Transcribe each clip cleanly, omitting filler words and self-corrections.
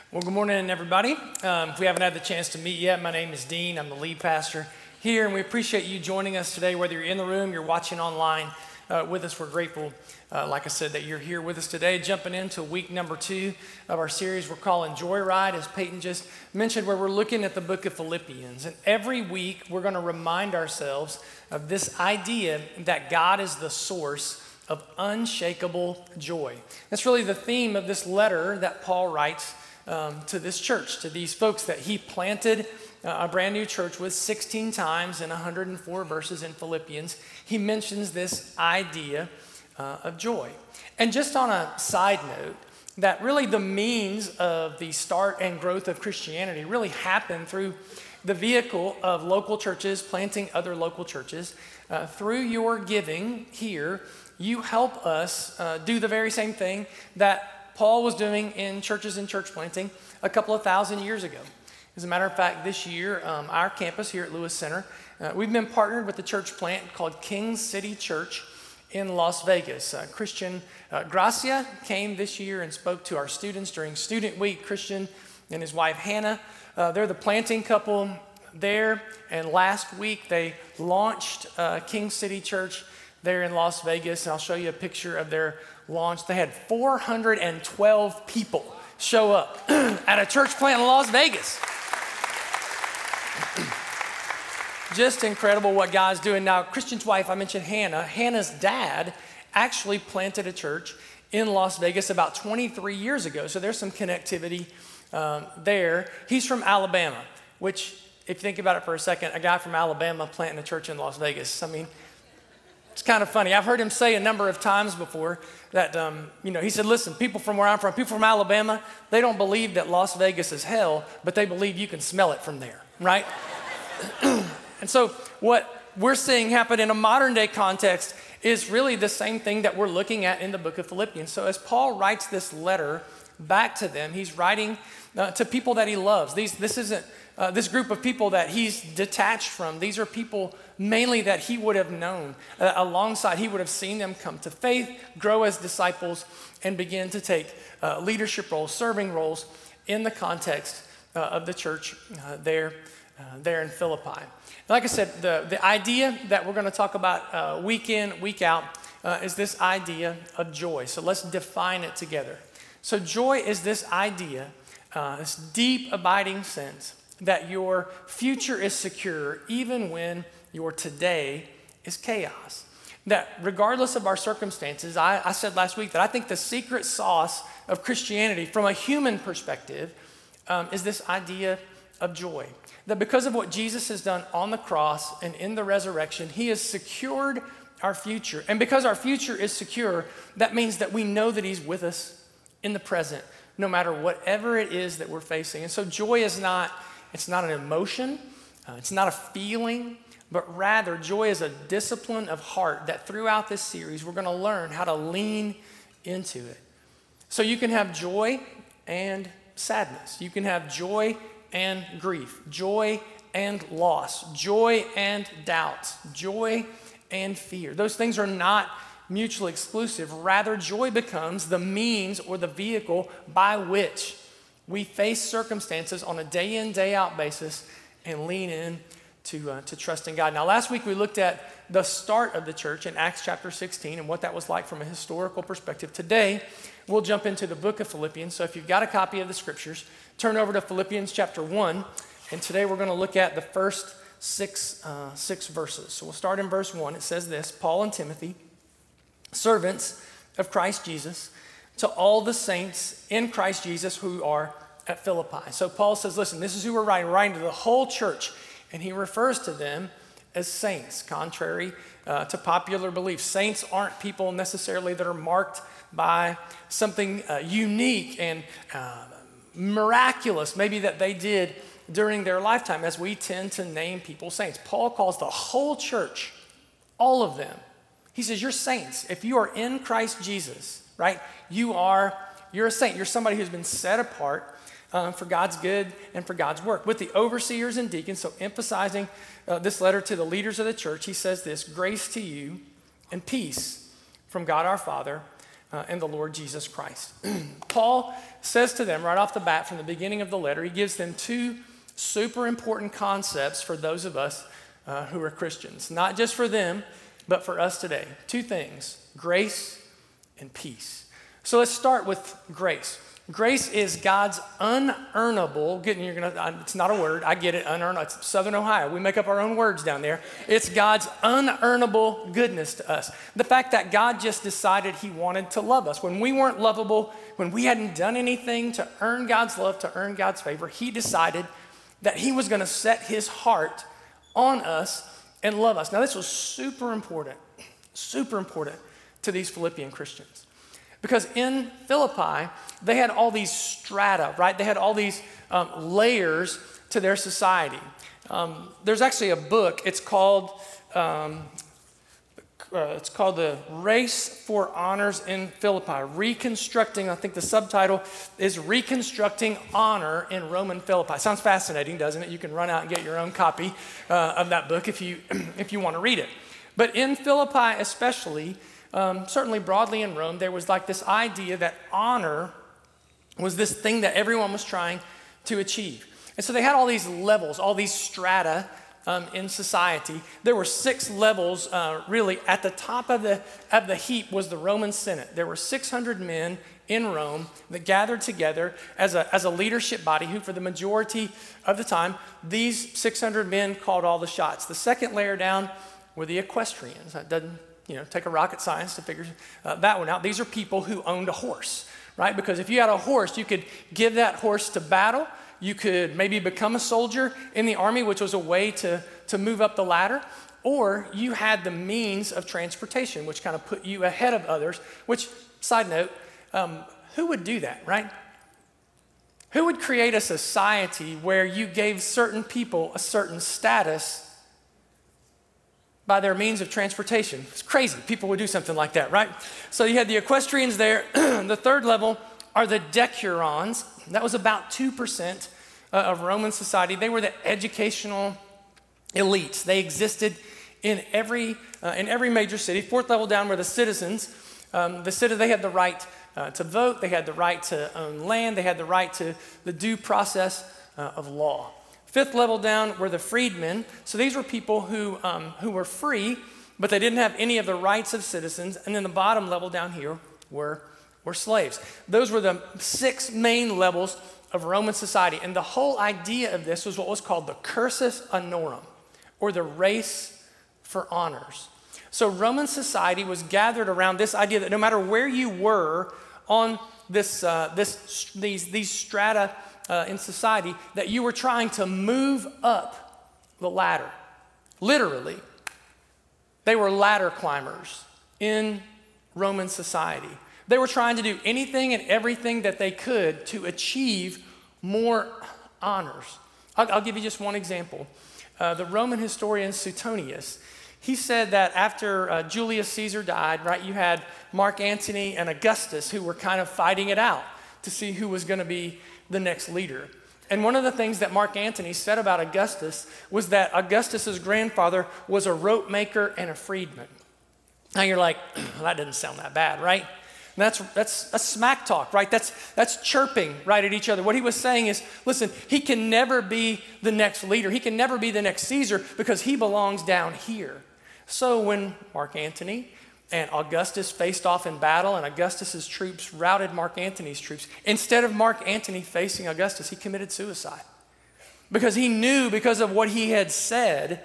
Well, good morning, everybody. If we haven't had the chance to meet yet, my name is Dean. I'm the lead pastor here, and we appreciate you joining us today, whether you're in the room, you're watching online with us. We're grateful, like I said, that you're here with us today, jumping into week number 2 of our series we're calling Joyride, as Peyton just mentioned, where we're looking at the book of Philippians. And every week, we're going to remind ourselves of this idea that God is the source of unshakable joy. That's really the theme of this letter that Paul writes to this church, to these folks that he planted a brand new church with 16 times in 104 verses in Philippians. He mentions this idea of joy. And just on a side note, that really the means of the start and growth of Christianity really happened through the vehicle of local churches planting other local churches. Through your giving here, you help us do the very same thing that Paul was doing in churches and church planting a couple of thousand years ago. As a matter of fact, this year, our campus here at Lewis Center, we've been partnered with a church plant called King City Church in Las Vegas. Christian Gracia came this year and spoke to our students during Student Week. Christian and his wife Hannah, they're the planting couple there. And last week, they launched King City Church there in Las Vegas. And I'll show you a picture of their launch. They had 412 people show up at a church plant in Las Vegas. Just incredible what God's doing. Now, Christian's wife, I mentioned Hannah. Hannah's dad actually planted a church in Las Vegas about 23 years ago. So there's some connectivity there. He's from Alabama, which, if you think about it for a second, a guy from Alabama planting a church in Las Vegas. I mean, it's kind of funny. I've heard him say a number of times before that, he said, listen, people from where I'm from, people from Alabama, they don't believe that Las Vegas is hell, but they believe you can smell it from there, right? And so what we're seeing happen in a modern day context is really the same thing that we're looking at in the book of Philippians. So as Paul writes this letter back to them, he's writing to people that he loves. This isn't this group of people that he's detached from. These are people mainly that he would have known alongside. He would have seen them come to faith, grow as disciples, and begin to take leadership roles, serving roles in the context of the church there in Philippi. Like I said, the idea that we're going to talk about week in, week out is this idea of joy. So let's define it together. So joy is this idea, this deep, abiding sense that your future is secure even when your today is chaos. That regardless of our circumstances, I said last week that I think the secret sauce of Christianity from a human perspective is this idea of joy. That because of what Jesus has done on the cross and in the resurrection, he has secured our future. And because our future is secure, that means that we know that he's with us in the present, no matter whatever it is that we're facing. And so joy is not an emotion, it's not a feeling, but rather joy is a discipline of heart that throughout this series, we're going to learn how to lean into it. So you can have joy and sadness. You can have joy and grief, joy and loss, joy and doubts, joy and fear. Those things are not mutually exclusive. Rather, joy becomes the means or the vehicle by which we face circumstances on a day in, day out basis and lean in to trust in God. Now, last week we looked at the start of the church in Acts chapter 16 and what that was like from a historical perspective. Today, we'll jump into the book of Philippians. So if you've got a copy of the scriptures, turn over to Philippians chapter 1. And today we're going to look at the first six verses. So we'll start in verse 1. It says this: Paul and Timothy, servants of Christ Jesus, to all the saints in Christ Jesus who are at Philippi. So Paul says, listen, this is who we're writing to the whole church. And he refers to them as saints, contrary to popular belief. Saints aren't people necessarily that are marked by something unique and miraculous, maybe that they did during their lifetime, as we tend to name people saints. Paul calls the whole church, all of them. He says, you're saints. If you are in Christ Jesus, right, you're a saint. You're somebody who's been set apart for God's good and for God's work. With the overseers and deacons, so emphasizing this letter to the leaders of the church, he says this: grace to you and peace from God our Father in the Lord Jesus Christ. Paul says to them right off the bat from the beginning of the letter, he gives them two super important concepts for those of us who are Christians. Not just for them, but for us today. Two things, grace and peace. So let's start with grace. Grace is God's unearnable, it's not a word, I get it, unearnable. It's Southern Ohio. We make up our own words down there. It's God's unearnable goodness to us. The fact that God just decided he wanted to love us. When we weren't lovable, when we hadn't done anything to earn God's love, to earn God's favor, he decided that he was going to set his heart on us and love us. Now, this was super important to these Philippian Christians. Because in Philippi, they had all these strata, right? They had all these layers to their society. There's actually a book. It's called The Race for Honors in Philippi. Reconstructing, I think the subtitle is Reconstructing Honor in Roman Philippi. Sounds fascinating, doesn't it? You can run out and get your own copy of that book if you want to read it. But in Philippi especially, certainly broadly in Rome, there was like this idea that honor was this thing that everyone was trying to achieve. And so they had all these levels, all these strata in society. There were 6 levels really. At the top of the heap was the Roman Senate. There were 600 men in Rome that gathered together as a leadership body who, for the majority of the time, these 600 men called all the shots. The second layer down were the equestrians. That doesn't take a rocket science to figure that one out. These are people who owned a horse, right? Because if you had a horse, you could give that horse to battle. You could maybe become a soldier in the army, which was a way to move up the ladder. Or you had the means of transportation, which kind of put you ahead of others, which, side note, who would do that, right? Who would create a society where you gave certain people a certain status by their means of transportation? It's crazy. People would do something like that, right? So you had the equestrians there. The third level are the decurions. That was about 2% of Roman society. They were the educational elites. They existed in every major city. Fourth level down were the citizens. They had the right to vote. They had the right to own land. They had the right to the due process of law. Fifth level down were the freedmen. So these were people who were free, but they didn't have any of the rights of citizens. And then the bottom level down here were slaves. Those were the 6 main levels of Roman society. And the whole idea of this was what was called the cursus honorum, or the race for honors. So Roman society was gathered around this idea that no matter where you were on these strata in society, that you were trying to move up the ladder. Literally, they were ladder climbers in Roman society. They were trying to do anything and everything that they could to achieve more honors. I'll give you just one example. The Roman historian Suetonius, he said that after Julius Caesar died, right, you had Mark Antony and Augustus who were kind of fighting it out to see who was going to be the next leader. And one of the things that Mark Antony said about Augustus was that Augustus's grandfather was a rope maker and a freedman. Now you're like, well, that doesn't sound that bad, right? And that's smack talk, right? That's chirping right at each other. What he was saying is, listen, he can never be the next leader. He can never be the next Caesar because he belongs down here. So when Mark Antony and Augustus faced off in battle and Augustus's troops routed Mark Antony's troops, instead of Mark Antony facing Augustus, he committed suicide. Because he knew, because of what he had said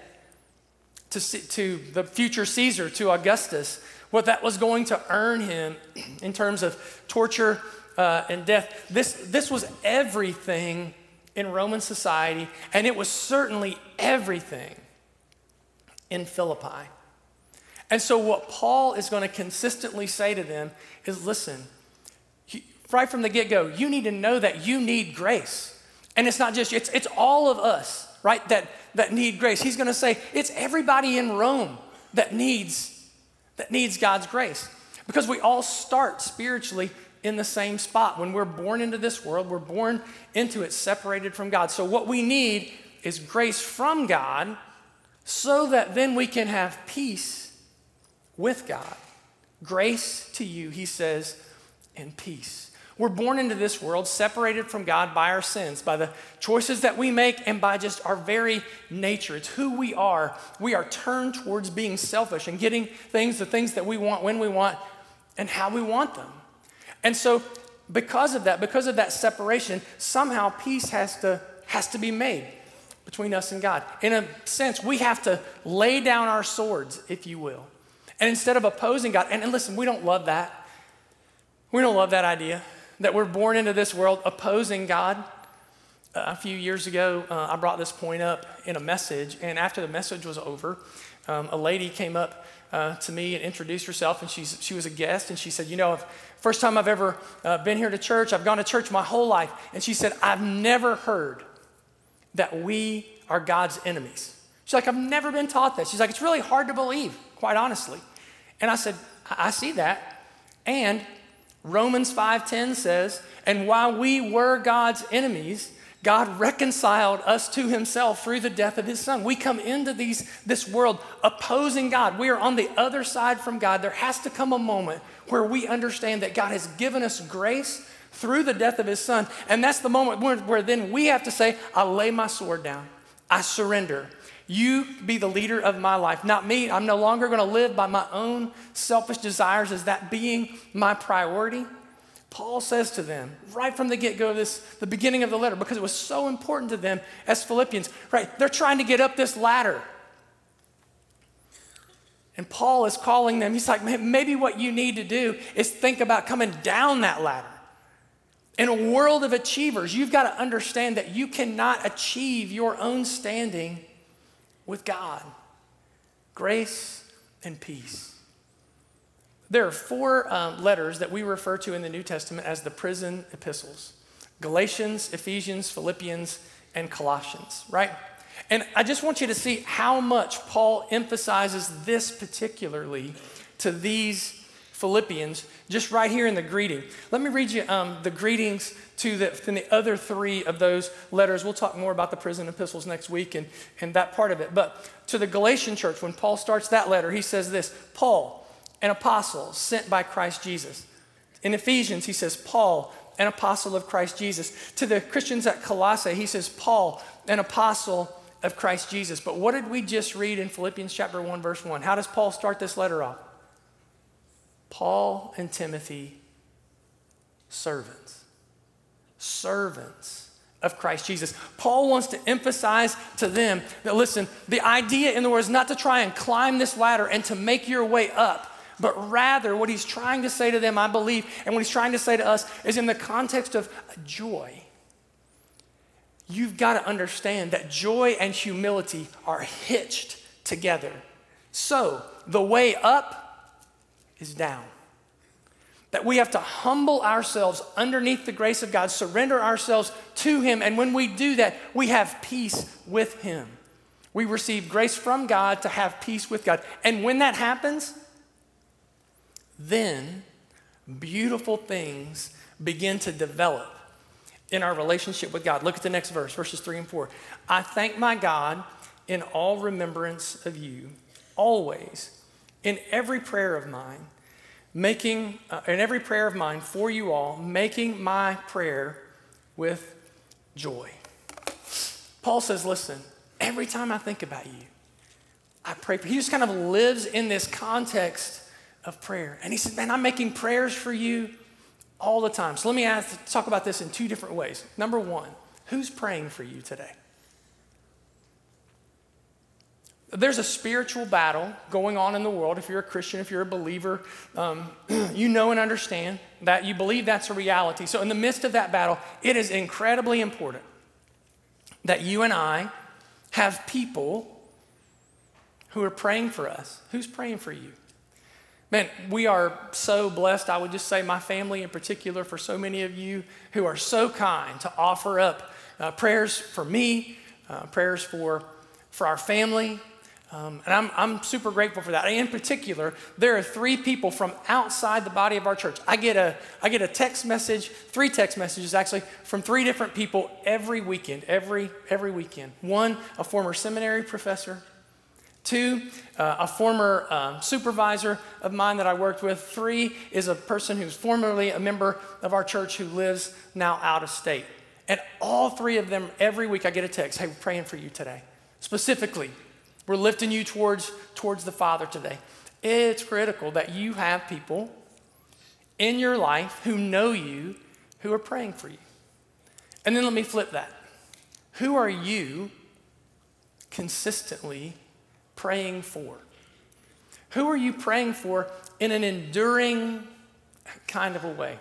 to the future Caesar, to Augustus, what that was going to earn him in terms of torture and death. This was everything in Roman society, and it was certainly everything in Philippi. And so what Paul is going to consistently say to them is, listen, right from the get-go, you need to know that you need grace. And it's not just you, it's all of us, right, that need grace. He's going to say it's everybody in Rome that needs God's grace. Because we all start spiritually in the same spot. When we're born into this world, we're born into it separated from God. So what we need is grace from God so that then we can have peace with God. Grace to you, he says, and peace. We're born into this world separated from God by our sins, by the choices that we make, and by just our very nature. It's who we are. We are turned towards being selfish and getting the things that we want, when we want, and how we want them. And so because of that separation, somehow peace has to be made between us and God. In a sense, we have to lay down our swords, if you will. And instead of opposing God, and listen, we don't love that. We don't love that idea that we're born into this world opposing God. A few years ago, I brought this point up in a message, and after the message was over, a lady came up to me and introduced herself, and she was a guest, and she said, first time I've ever been here to church. I've gone to church my whole life. And she said, I've never heard that we are God's enemies. She's like, I've never been taught that. She's like, it's really hard to believe, quite honestly. And I said, I see that. And Romans 5:10 says, and while we were God's enemies, God reconciled us to himself through the death of his son. We come into this world opposing God. We are on the other side from God. There has to come a moment where we understand that God has given us grace through the death of his son. And that's the moment where then we have to say, I lay my sword down. I surrender. You be the leader of my life, not me. I'm no longer going to live by my own selfish desires as that being my priority. Paul says to them right from the get-go of the beginning of the letter, because it was so important to them as Philippians, right? They're trying to get up this ladder. And Paul is calling them. He's like, maybe what you need to do is think about coming down that ladder. In a world of achievers, you've got to understand that you cannot achieve your own standing with God. Grace and peace. There are 4 letters that we refer to in the New Testament as the prison epistles: Galatians, Ephesians, Philippians, and Colossians, right? And I just want you to see how much Paul emphasizes this particularly to these Philippians, just right here in the greeting. Let me read you the greetings to the other 3 of those letters. We'll talk more about the prison epistles next week and that part of it. But to the Galatian church, when Paul starts that letter, he says this: Paul, an apostle sent by Christ Jesus. In Ephesians, he says, Paul, an apostle of Christ Jesus. To the Christians at Colossae, he says, Paul, an apostle of Christ Jesus. But what did we just read in Philippians chapter 1, verse 1? How does Paul start this letter off? Paul and Timothy, servants of Christ Jesus. Paul wants to emphasize to them that, listen, the idea in the world is not to try and climb this ladder and to make your way up, but rather what he's trying to say to them, I believe, and what he's trying to say to us is in the context of joy. You've got to understand that joy and humility are hitched together. So the way up is down. That we have to humble ourselves underneath the grace of God, surrender ourselves to him, and when we do that, we have peace with him. We receive grace from God to have peace with God. And when that happens, then beautiful things begin to develop in our relationship with God. Look at the next verse, verses 3 and 4. I thank my God in all remembrance of you, always, in every prayer of mine, for you all, making my prayer with joy. Paul says, listen, every time I think about you, I pray for you. He just kind of lives in this context of prayer. And he said, man, I'm making prayers for you all the time. So let me talk about this in 2 different ways. Number 1, who's praying for you today? There's a spiritual battle going on in the world. If you're a Christian, if you're a believer, you know and understand that you believe that's a reality. So in the midst of that battle, it is incredibly important that you and I have people who are praying for us. Who's praying for you? Man, we are so blessed. I would just say my family in particular, for so many of you who are so kind to offer up prayers for me, prayers for our family. And I'm super grateful for that. In particular, there are 3 people from outside the body of our church. I get a text message, 3 text messages actually, from 3 different people every weekend, every weekend. One, a former seminary professor. 2, a former supervisor of mine that I worked with. 3 is a person who's formerly a member of our church who lives now out of state. And all 3 of them, every week I get a text, hey, we're praying for you today. Specifically, we're lifting you towards the Father today. It's critical that you have people in your life who know you, who are praying for you. And then let me flip that. Who are you consistently praying for? Who are you praying for in an enduring kind of a way?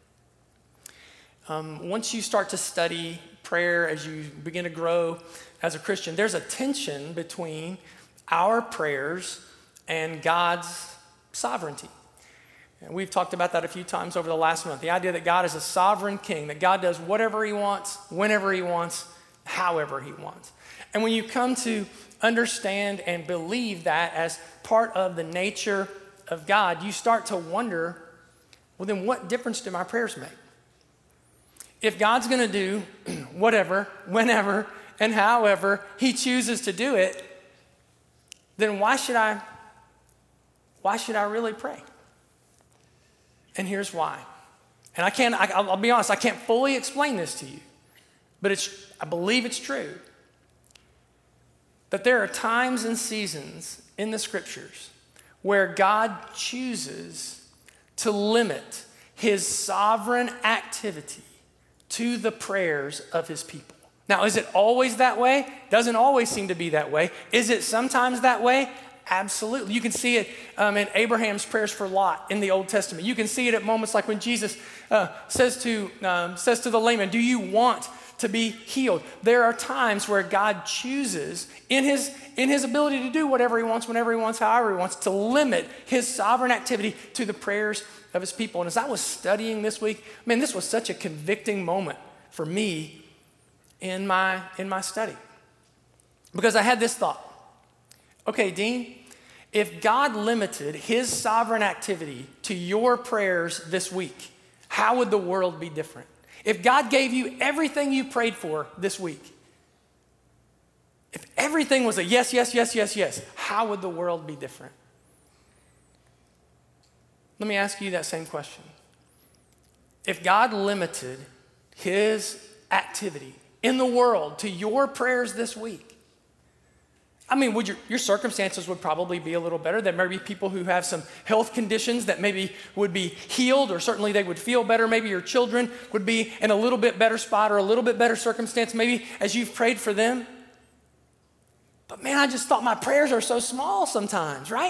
Once you start to study prayer as you begin to grow as a Christian, there's a tension between our prayers and God's sovereignty. And we've talked about that a few times over the last month. The idea that God is a sovereign king, that God does whatever he wants, whenever he wants, however he wants. And when you come to understand and believe that as part of the nature of God, you start to wonder, well, then what difference do my prayers make? If God's going to do whatever, whenever, and however he chooses to do it, then why should I really pray? And here's why. And I'll be honest, I can't fully explain this to you, but I believe it's true. That there are times and seasons in the scriptures where God chooses to limit his sovereign activity to the prayers of his people. Now, is it always that way? Doesn't always seem to be that way. Is it sometimes that way? Absolutely. You can see it in Abraham's prayers for Lot in the Old Testament. You can see it at moments like when Jesus says to the layman, do you want to be healed? There are times where God chooses in his ability to do whatever he wants, whenever he wants, however he wants, to limit his sovereign activity to the prayers of his people. And as I was studying this week, man, this was such a convicting moment for me in my study. Because I had this thought. Okay, Dean, if God limited his sovereign activity to your prayers this week, how would the world be different? If God gave you everything you prayed for this week, if everything was a yes, yes, yes, yes, yes, how would the world be different? Let me ask you that same question. If God limited his activity in the world to your prayers this week, I mean, would your circumstances would probably be a little better. There may be people who have some health conditions that maybe would be healed, or certainly they would feel better. Maybe your children would be in a little bit better spot or a little bit better circumstance, maybe as you've prayed for them. But man, I just thought my prayers are so small sometimes, right?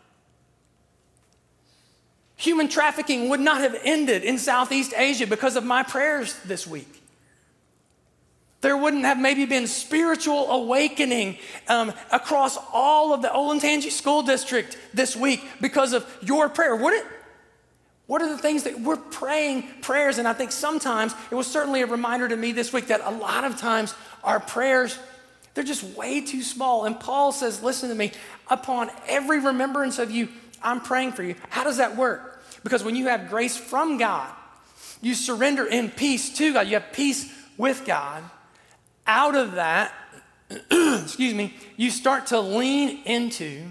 Human trafficking would not have ended in Southeast Asia because of my prayers this week. There wouldn't have maybe been spiritual awakening across all of the Olentangy School District this week because of your prayer, would it? What are the things that we're praying prayers? And I think sometimes it was certainly a reminder to me this week that a lot of times our prayers, they're just way too small. And Paul says, listen to me, upon every remembrance of you, I'm praying for you. How does that work? Because when you have grace from God, you surrender in peace to God. You have peace with God. Out of that, you start to lean into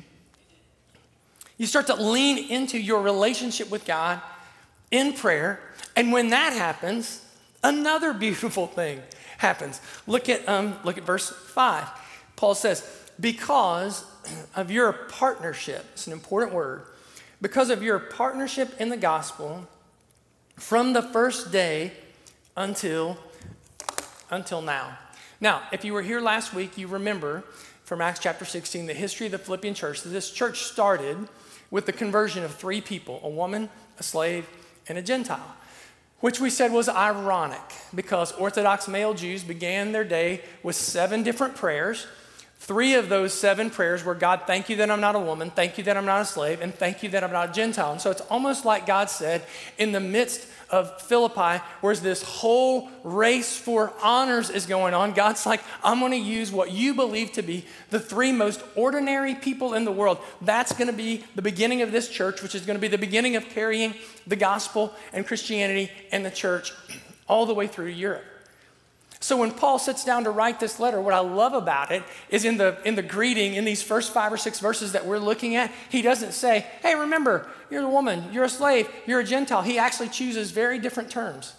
your relationship with God in prayer. And when that happens, another beautiful thing happens. Look at verse 5. Paul says, because of your partnership, it's an important word, because of your partnership in the gospel from the first day until now. Now, if you were here last week, you remember from Acts chapter 16, the history of the Philippian church. This church started with the conversion of 3 people, a woman, a slave, and a Gentile, which we said was ironic because Orthodox male Jews began their day with 7 different prayers. 3 of those 7 prayers were, God, thank you that I'm not a woman, thank you that I'm not a slave, and thank you that I'm not a Gentile. And so it's almost like God said, in the midst of Philippi, where this whole race for honors is going on, God's like, I'm going to use what you believe to be the 3 most ordinary people in the world. That's going to be the beginning of this church, which is going to be the beginning of carrying the gospel and Christianity and the church all the way through Europe. So when Paul sits down to write this letter, what I love about it is in the greeting, in these first 5 or 6 verses that we're looking at, he doesn't say, hey, remember, you're a woman, you're a slave, you're a Gentile. He actually chooses very different terms.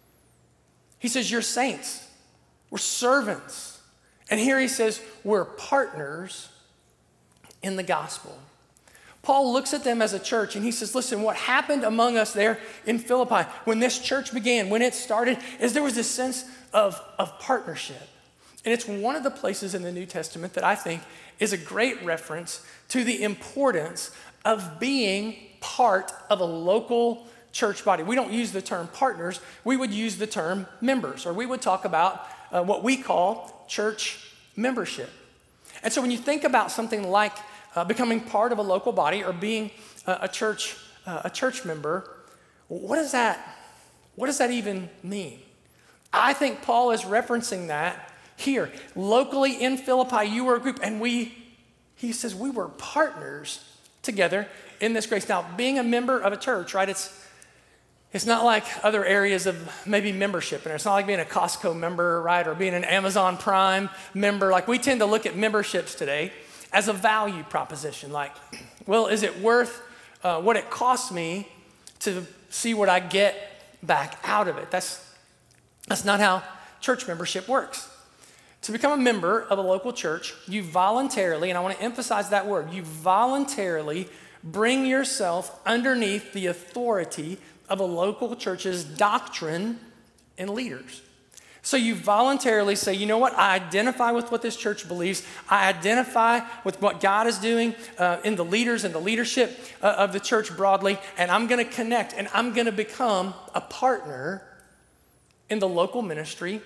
He says, you're saints, we're servants. And here he says, we're partners in the gospel. Paul looks at them as a church and he says, listen, what happened among us there in Philippi when this church began, when it started, is there was this sense of partnership. And it's one of the places in the New Testament that I think is a great reference to the importance of being part of a local church body. We don't use the term partners, we would use the term members, or we would talk about what we call church membership. And so when you think about something like becoming part of a local body or being a church member, what does that even mean? I think Paul is referencing that here. Locally in Philippi, you were a group, and he says we were partners together in this grace. Now, being a member of a church, right, it's not like other areas of maybe membership. And it's not like being a Costco member, right, or being an Amazon Prime member. Like, we tend to look at memberships today as a value proposition. Like, well, is it worth what it costs me to see what I get back out of it? That's not how church membership works. To become a member of a local church, you voluntarily, and I want to emphasize that word, you voluntarily bring yourself underneath the authority of a local church's doctrine and leaders. So you voluntarily say, you know what, I identify with what this church believes. I identify with what God is doing in the leaders and the leadership of the church broadly, and I'm going to connect, and I'm going to become a partner in the local ministry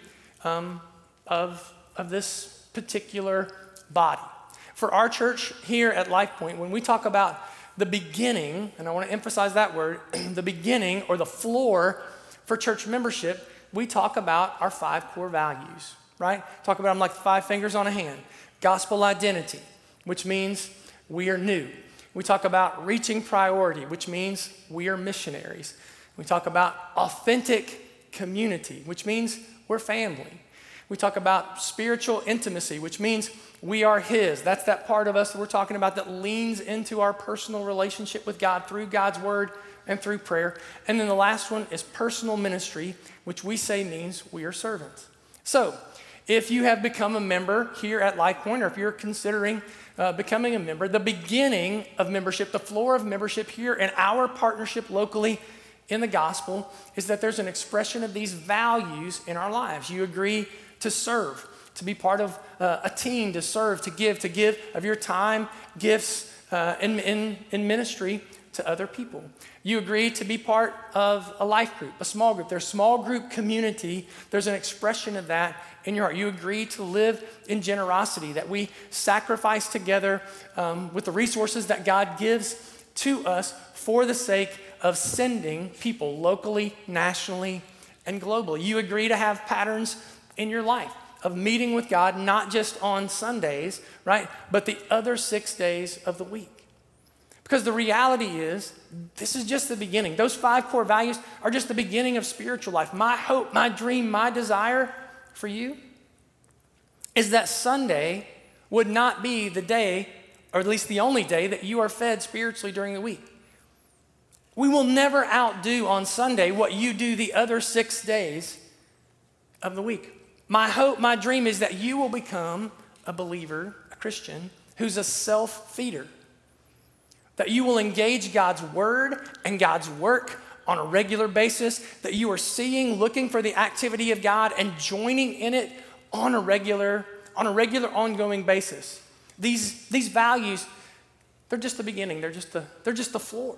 of this particular body. For our church here at LifePoint, when we talk about the beginning, and I want to emphasize that word, the beginning or the floor for church membership, we talk about our 5 core values, right? Talk about them like 5 fingers on a hand. Gospel identity, which means we are new. We talk about reaching priority, which means we are missionaries. We talk about authentic community, which means we're family. We talk about spiritual intimacy, which means we are His. That's that part of us that we're talking about that leans into our personal relationship with God through God's word and through prayer. And then the last one is personal ministry, which we say means we are servants. So if you have become a member here at LifePoint, or if you're considering becoming a member, the beginning of membership, the floor of membership here in our partnership locally in the gospel is that there's an expression of these values in our lives. You agree to serve, to be part of a team, to serve, to give of your time, gifts in ministry to other people. You agree to be part of a life group, a small group. There's small group community. There's an expression of that in your heart. You agree to live in generosity, that we sacrifice together with the resources that God gives to us for the sake of sending people locally, nationally, and globally. You agree to have patterns in your life of meeting with God, not just on Sundays, right, but the other 6 days of the week. Because the reality is, this is just the beginning. Those 5 core values are just the beginning of spiritual life. My hope, my dream, my desire for you is that Sunday would not be the day, or at least the only day, that you are fed spiritually during the week. We will never outdo on Sunday what you do the other 6 days of the week. My hope, my dream is that you will become a believer, a Christian, who's a self-feeder. That you will engage God's word and God's work on a regular basis, that you are seeing, looking for the activity of God and joining in it on a regular ongoing basis. These values, they're just the beginning, they're just the floor.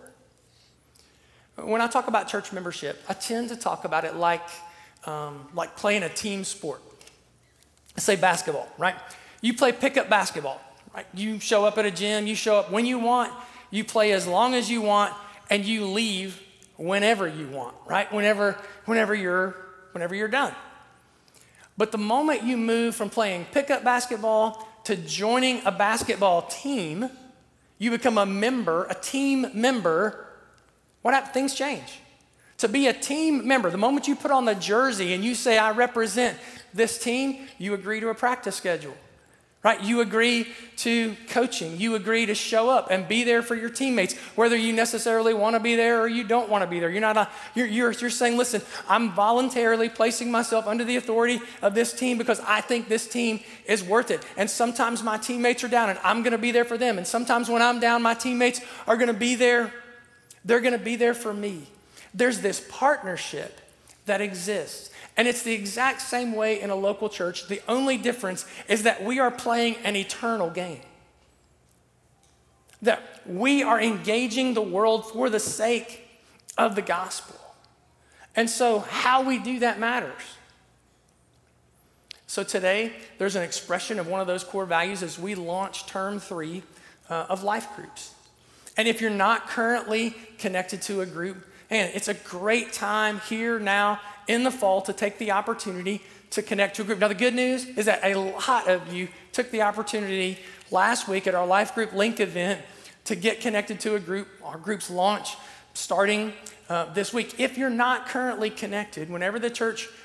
When I talk about church membership, I tend to talk about it like playing a team sport. Let's say basketball, right? You play pickup basketball, right? You show up at a gym, you show up when you want, you play as long as you want, and you leave whenever you want, right? Whenever you're done. But the moment you move from playing pickup basketball to joining a basketball team, you become a member, a team member. What happens? Things change. To be a team member, the moment you put on the jersey and you say, I represent this team, you agree to a practice schedule, right? You agree to coaching. You agree to show up and be there for your teammates, whether you necessarily want to be there or you don't want to be there. You're saying, listen, I'm voluntarily placing myself under the authority of this team because I think this team is worth it. And sometimes my teammates are down and I'm going to be there for them. And sometimes when I'm down, my teammates are going to be there. They're going to be there for me. There's this partnership that exists. And it's the exact same way in a local church. The only difference is that we are playing an eternal game. That we are engaging the world for the sake of the gospel. And so how we do that matters. So today, there's an expression of one of those core values as we launch term 3 of life groups. And if you're not currently connected to a group, man, it's a great time here now in the fall to take the opportunity to connect to a group. Now, the good news is that a lot of you took the opportunity last week at our Life Group Link event to get connected to a group. Our groups launch starting this week. If you're not currently connected, whenever the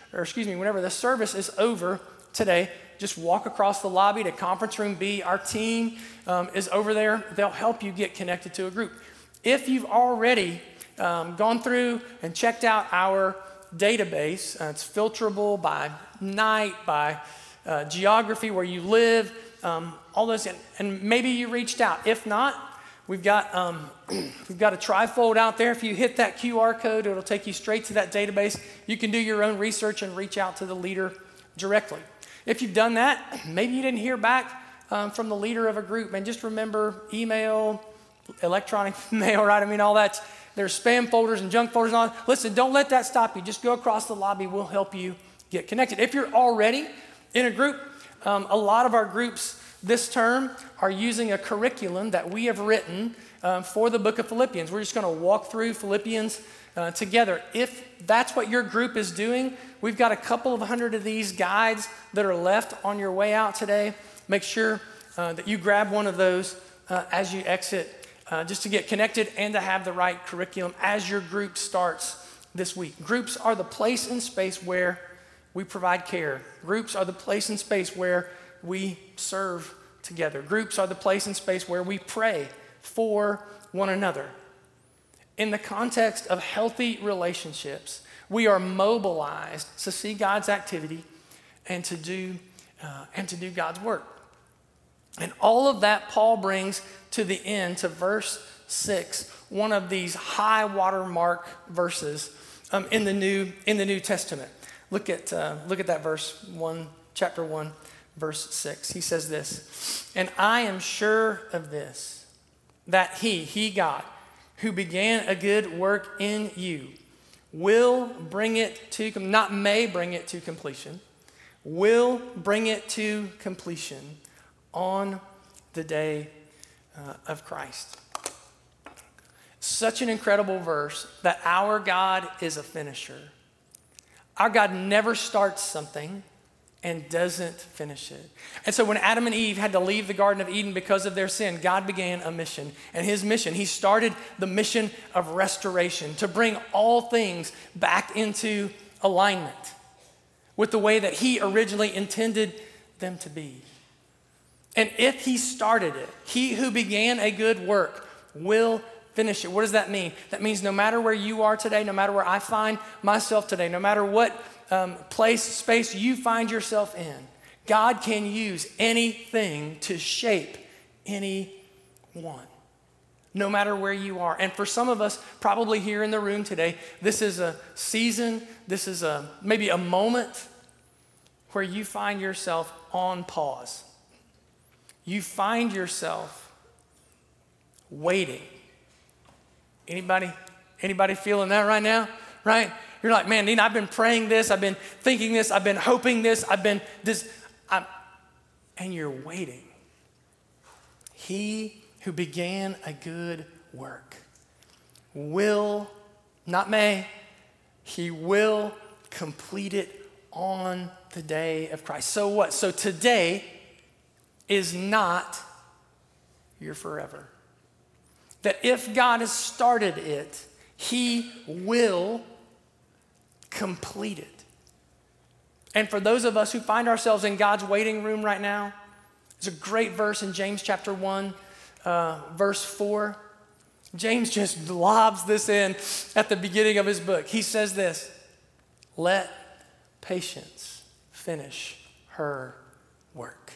service is over today, just walk across the lobby to Conference Room B. Our team is over there. They'll help you get connected to a group. If you've already gone through and checked out our database, it's filterable by night, by geography, where you live, all those, and maybe you reached out. If not, we've got a trifold out there. If you hit that QR code, it'll take you straight to that database. You can do your own research and reach out to the leader directly. If you've done that, maybe you didn't hear back from the leader of a group, and just remember email, electronic mail, right? I mean, all that. There's spam folders and junk folders and all that. Listen, don't let that stop you. Just go across the lobby. We'll help you get connected. If you're already in a group, a lot of our groups this term are using a curriculum that we have written for the book of Philippians. We're just going to walk through Philippians together. If that's what your group is doing, we've got a couple of hundred of these guides that are left on your way out today. Make sure that you grab one of those as you exit, just to get connected and to have the right curriculum as your group starts this week. Groups are the place and space where we provide care. Groups are the place and space where we serve together. Groups are the place and space where we pray for one another. In the context of healthy relationships, we are mobilized to see God's activity and to do God's work. And all of that Paul brings to the end, to verse 6, one of these high watermark verses in the New Testament. Look at that verse 1, chapter 1, verse 6. He says this, "And I am sure of this, that he, God, who began a good work in you, will bring it to, not may bring it to completion, will bring it to completion on the day of Christ." Such an incredible verse that our God is a finisher. Our God never starts something and doesn't finish it. And so when Adam and Eve had to leave the Garden of Eden because of their sin, God began a mission. And his mission, he started the mission of restoration, to bring all things back into alignment with the way that he originally intended them to be. And if he started it, he who began a good work will finish it. What does that mean? That means no matter where you are today, no matter where I find myself today, no matter what place, space you find yourself in, God can use anything to shape anyone, no matter where you are. And for some of us, probably here in the room today, this is a season, this is maybe a moment where you find yourself on pause. You find yourself waiting. Anybody feeling that right now? Right? You're like, man, Dean, I've been praying this, I've been thinking this, I've been hoping this, and you're waiting. He who began a good work will, not may, he will complete it on the day of Christ. So what? So today is not your forever. That if God has started it, he will complete it. And for those of us who find ourselves in God's waiting room right now, there's a great verse in James chapter 1, verse 4. James just lobs this in at the beginning of his book. He says this, let patience finish her work.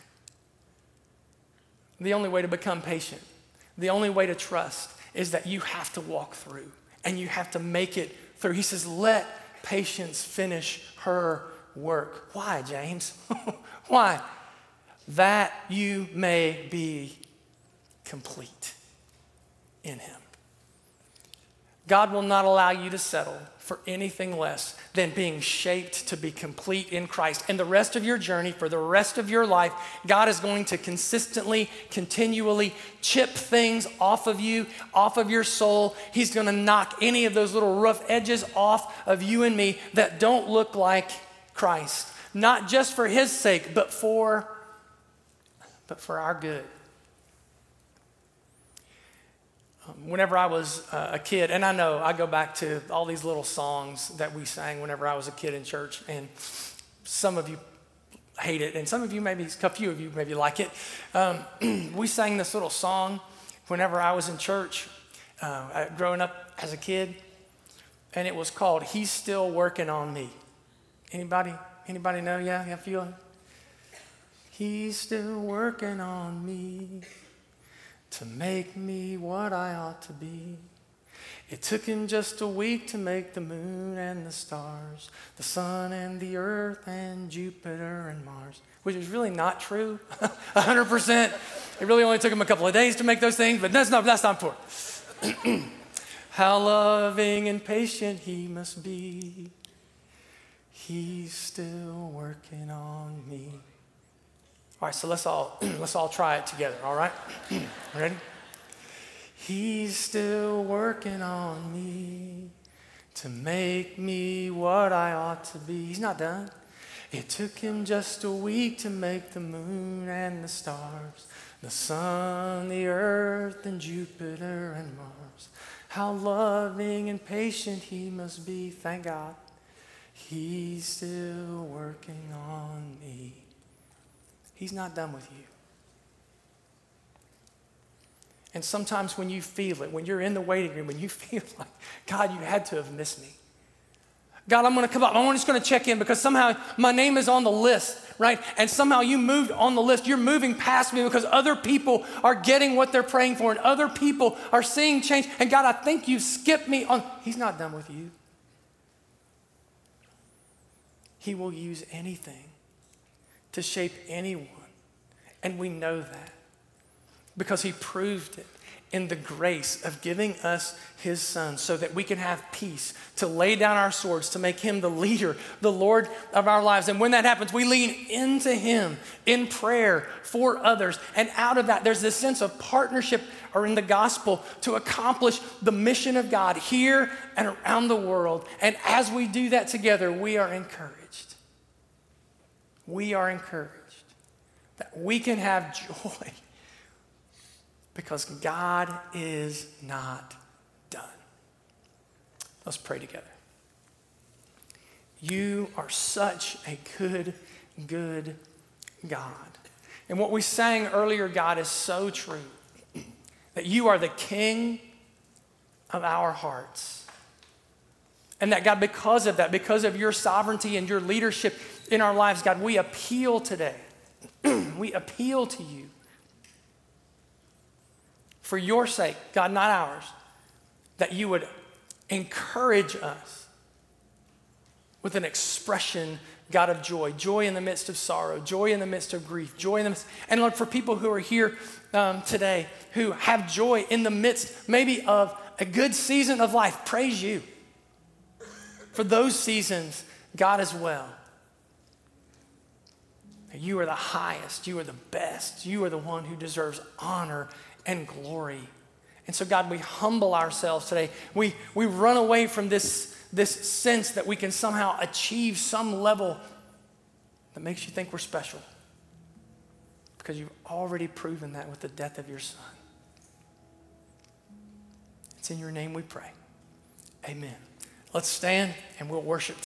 The only way to become patient, the only way to trust is that you have to walk through and you have to make it through. He says, let patience finish her work. Why, James? Why? That you may be complete in him. God will not allow you to settle for anything less than being shaped to be complete in Christ. And the rest of your journey, for the rest of your life, God is going to consistently, continually chip things off of you, off of your soul. He's going to knock any of those little rough edges off of you and me that don't look like Christ. Not just for his sake, but for our good. Whenever I was a kid, and I know I go back to all these little songs that we sang whenever I was a kid in church, and some of you hate it, and some of you maybe, a few of you maybe like it. We sang this little song whenever I was in church, growing up as a kid, and it was called "He's Still Working on Me." Anybody know? Yeah, I feel it. He's still working on me to make me what I ought to be. It took him just a week to make the moon and the stars, the sun and the earth and Jupiter and Mars, which is really not true, 100%. It really only took him a couple of days to make those things, but that's not important. How loving and patient he must be. He's still working on me. All right, so let's all try it together, all right? Ready? He's still working on me to make me what I ought to be. He's not done. It took him just a week to make the moon and the stars, the sun, the earth, and Jupiter and Mars. How loving and patient he must be, thank God. He's still working on me. He's not done with you. And sometimes when you feel it, when you're in the waiting room, when you feel like, God, you had to have missed me. God, I'm going to come up. I'm just going to check in because somehow my name is on the list, right? And somehow you moved on the list. You're moving past me because other people are getting what they're praying for and other people are seeing change. And God, I think you skipped me on. He's not done with you. He will use anything to shape anyone. And we know that because he proved it in the grace of giving us his son so that we can have peace, to lay down our swords, to make him the leader, the Lord of our lives. And when that happens, we lean into him in prayer for others. And out of that, there's this sense of partnership or in the gospel to accomplish the mission of God here and around the world. And as we do that together, we are encouraged. We are encouraged that we can have joy because God is not done. Let's pray together. You are such a good, good God. And what we sang earlier, God, is so true. That you are the King of our hearts. And that, God, because of that, because of your sovereignty and your leadership in our lives, God, we appeal today. We appeal to you. For your sake, God, not ours, that you would encourage us with an expression, God, of joy. Joy in the midst of sorrow. Joy in the midst of grief. Joy in the midst. And Lord, for people who are here today who have joy in the midst maybe of a good season of life, praise you. For those seasons, God, as well. You are the highest. You are the best. You are the one who deserves honor and glory. And so, God, we humble ourselves today. We run away from this sense that we can somehow achieve some level that makes you think we're special. Because you've already proven that with the death of your son. It's in your name we pray. Amen. Let's stand and we'll worship.